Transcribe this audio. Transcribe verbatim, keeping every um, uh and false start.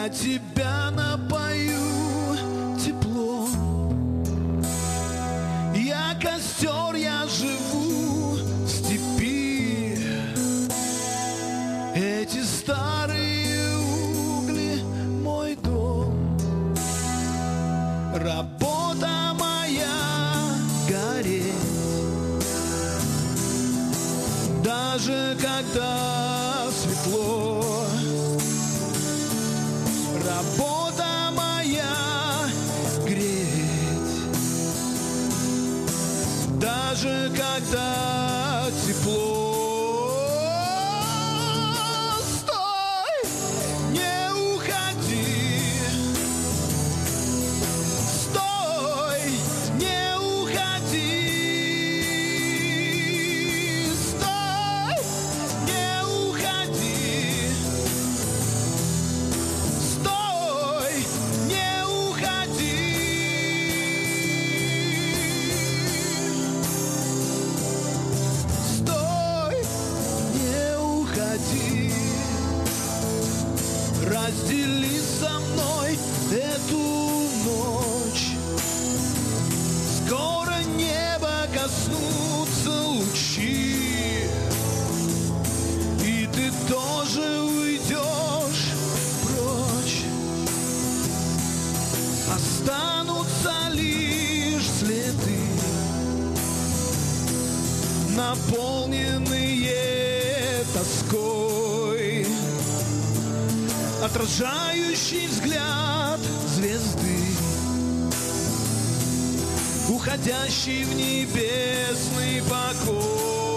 Я тебя напою теплом. Я костер, я живу в степи. Эти старые угли — мой дом. Работа моя — гореть, даже когда светло. Работа моя — греть, даже когда тепло. Стой, не уходи. Стой, не уходи. Стой, не уходи. Стой, не уходи. Стой, не уходи. Раздели со мной эту ночь. Скоро небо коснутся лучи, и ты тоже уйдешь прочь. Останутся лишь следы, наполненные тоской, отражающий взгляд звезды, уходящий в небесный покой.